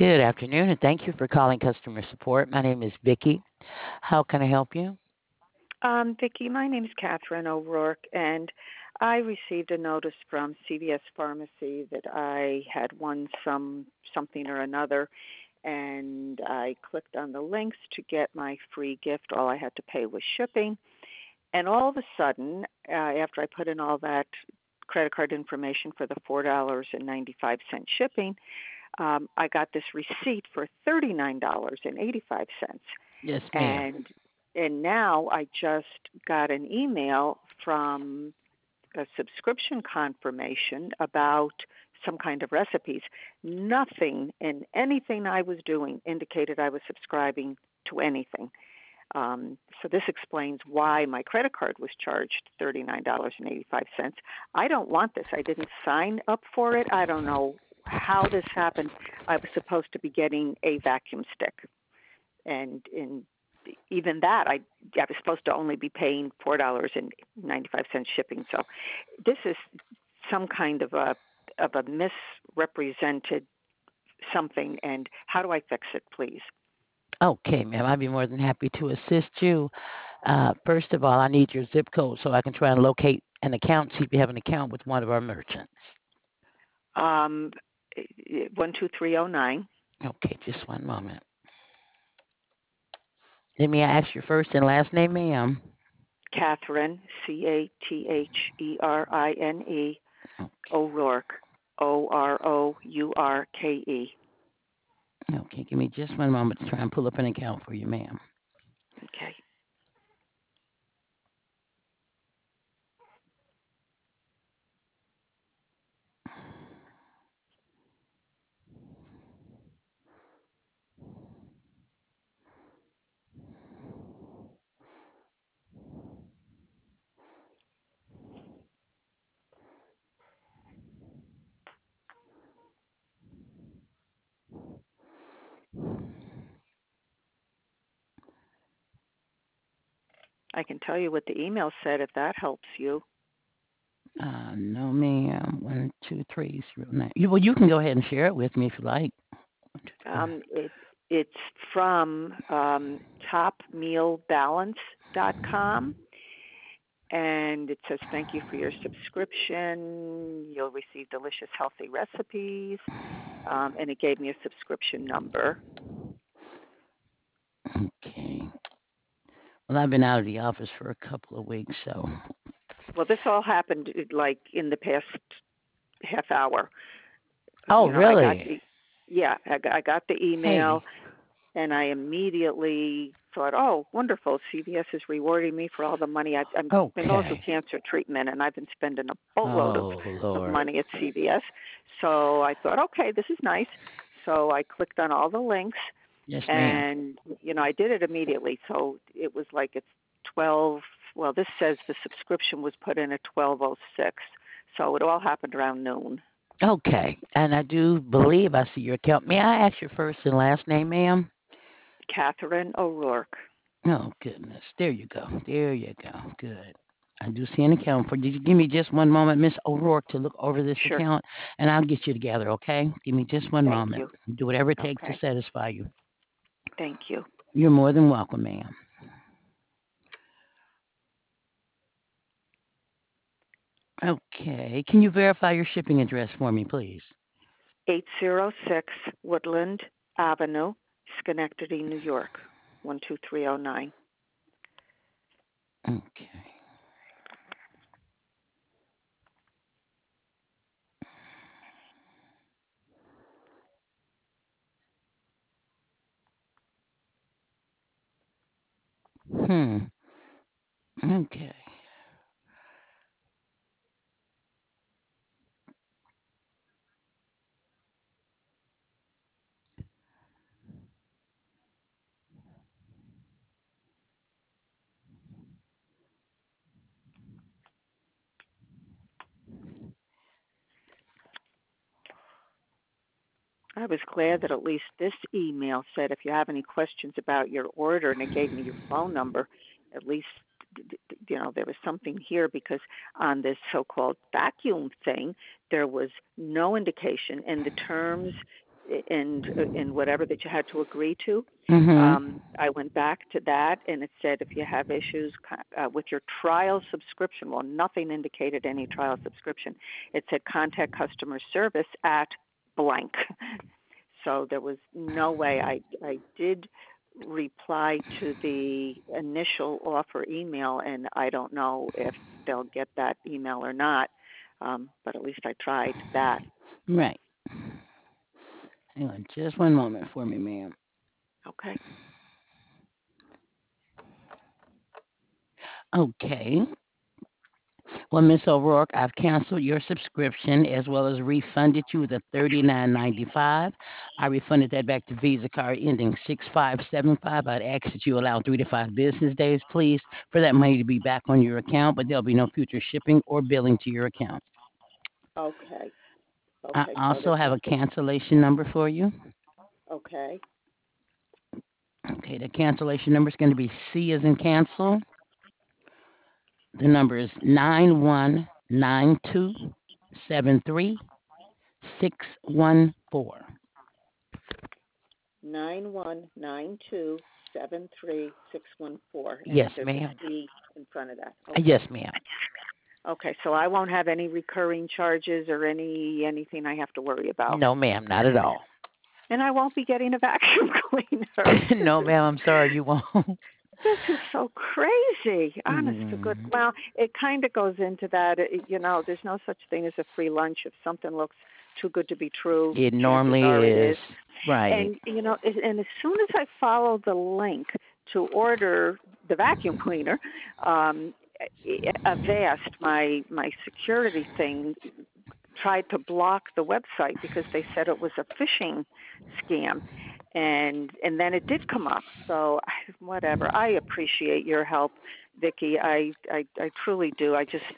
Good afternoon, and thank you for calling customer support. My name is Vicky. How can I help you? Vicki, my name is Catherine O'Rourke, and I received a notice from CVS Pharmacy that I had won something or another, and I clicked on the links to get my free gift. All I had to pay was shipping, and all of a sudden, after I put in all that credit card information for the $4.95 shipping, I got this receipt for $39.85, Yes, ma'am. and now I just got an email from a subscription confirmation about some kind of recipes. Nothing in anything I was doing indicated I was subscribing to anything. So this explains why my credit card was charged $39.85. I don't want this. I didn't sign up for it. I don't know how this happened. I was supposed to be getting a vacuum stick, and even that I was supposed to only be paying $4.95 shipping. So this is some kind of a misrepresented something. And how do I fix it, please? Okay, ma'am. I'd be more than happy to assist you. First of all, I need your zip code so I can try and locate an account, see if you have an account with one of our merchants. 12309. Okay, just one moment. Let me ask your first and last name, ma'am. Catherine, Catherine Okay, O'Rourke, Orourke. okay. Give me just one moment to try and pull up an account for you, ma'am. Okay. I can tell you what the email said if that helps you. No, ma'am. 12309. Well, you can go ahead and share it with me if you like. One, two, three. It's from topmealbalance.com, and it says thank you for your subscription. You'll receive delicious, healthy recipes, and it gave me a subscription number. Okay. Well, I've been out of the office for a couple of weeks, so. Well, this all happened like in the past half hour. Oh, I got really? I got the Hey. email. And I immediately thought, oh, wonderful, CVS is rewarding me for all the money. I've been going through Okay. cancer treatment, and I've been spending a boatload Oh, of Lord. money at CVS. So I thought, okay, this is nice. So I clicked on all the links, Yes, ma'am. and, I did it immediately. So it was like it's 12, well, this says the subscription was put in at 12:06. So it all happened around noon. Okay. And I do believe I see your account. May I ask your first and last name, ma'am? Catherine O'Rourke. Oh, goodness. There you go. There you go. Good. I do see an account for you. Give me just one moment, Miss O'Rourke, to look over this Sure. account, and I'll get you together, okay? Give me just one Thank moment. you. Do whatever it takes to Okay. satisfy you. Thank you. You're more than welcome, ma'am. Okay. Can you verify your shipping address for me, please? 806 Woodland Avenue, Schenectady, New York, 12309. Okay. Hmm. Okay. I was glad that at least this email said if you have any questions about your order, and it gave me your phone number, at least there was something here, because on this so-called vacuum thing, there was no indication in the terms and whatever that you had to agree to. Mm-hmm. I went back to that, and it said if you have issues with your trial subscription, well, nothing indicated any trial subscription. It said contact customer service at blank. So there was no way. I did reply to the initial offer email, and I don't know if they'll get that email or not. But at least I tried that. Right. Hang on just one moment for me, ma'am. Okay. Okay. Well, Miss O'Rourke, I've canceled your subscription as well as refunded you the $39.95. I refunded that back to Visa card ending 6575. I'd ask that you allow 3 to 5 business days, please, for that money to be back on your account, but there'll be no future shipping or billing to your account. Okay. I Okay. So also there's have a nothing. cancellation number for you. Okay. Okay, the cancellation number is going to be C as in cancel. The number is 919273 614. 919273 and Yes, there's a ma'am. C in front of that. Okay. Yes, ma'am. Okay. So I won't have any recurring charges or anything I have to worry about. No, ma'am, not at all. And I won't be getting a vacuum cleaner. No, ma'am, I'm sorry you won't. This is so crazy. Honest to good. Mm, Well, it kind of goes into that. There's no such thing as a free lunch. If something looks too good to be true, it chances normally are it is. is. Right. And and as soon as I follow the link to order the vacuum cleaner, um, Avast, my security thing, tried to block the website because they said it was a phishing scam, and then it did come up. So whatever. I appreciate your help, Vicki. I truly do.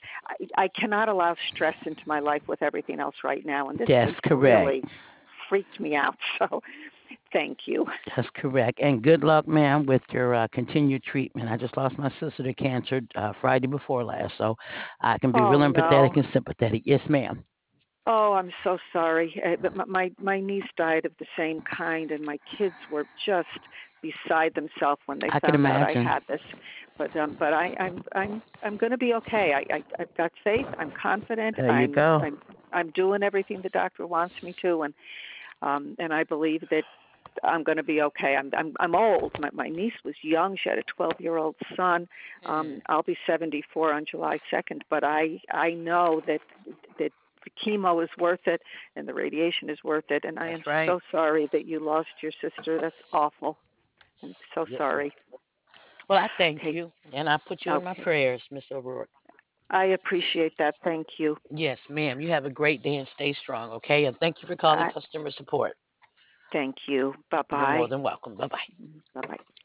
I cannot allow stress into my life with everything else right now, and this has That's correct. really freaked me out. So thank you. That's correct. And good luck, ma'am, with your continued treatment. I just lost my sister to cancer Friday before last, so I can be real Oh empathetic no. and sympathetic. Yes, ma'am. Oh, I'm so sorry. But my niece died of the same kind, and my kids were just beside themselves when they I can found out I imagine. had this. But I'm going to be okay. I've got faith. I'm confident. There you go. I'm doing everything the doctor wants me to, and I believe that I'm going to be okay. I'm old. My niece was young. She had a 12-year-old son. Mm, I'll be 74 on July 2nd, but I know that the chemo is worth it and the radiation is worth it. And I am that's right. so sorry that you lost your sister. That's awful. I'm so Yes, ma'am. sorry. Well, I thank Take you, and I put you in my okay. prayers, Miss O'Rourke. I appreciate that. Thank you. Yes, ma'am. You have a great day and stay strong, okay? And thank you for calling I customer support. thank you. Bye You're more bye. than welcome. Bye bye. Bye bye.